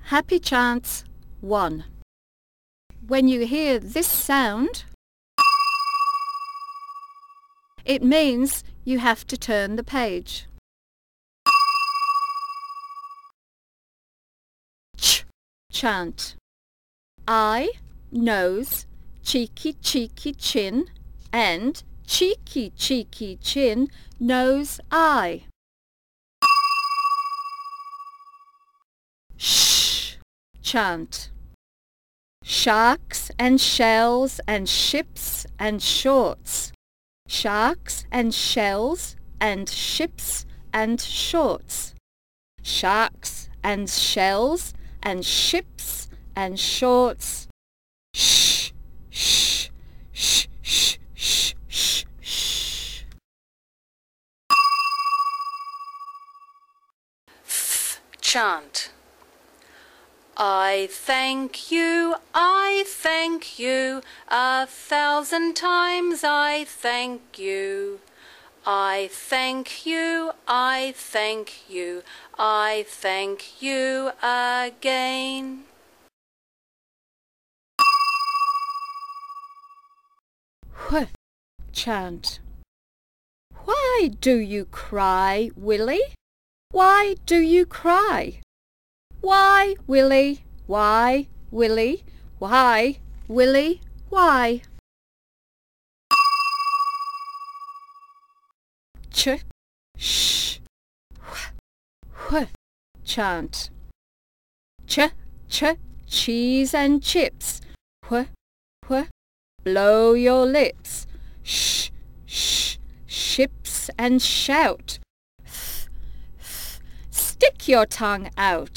Happy Chants 1. When you hear this sound, it means you have to turn the page. Ch chant. Eye, nose, cheeky cheeky chin, and cheeky cheeky chin, nose, eye. Sh chant. Sharks and shells and ships and shorts. Sharks and shells and ships and shorts. Sharks and shells and ships and shorts. Shh, shh, shh, shh, shh, shh, shh. Th chant. I thank you, 1,000 times I thank you. I thank you, I thank you, I thank you again. Wh chant. Why do you cry, Willie? Why do you cry? Why, Willie? Why, Willie? Why, Willie? Why? Ch, sh, wh chant. Ch, cheese and chips. Wh, blow your lips. Sh, ships and shout. Stick your tongue out.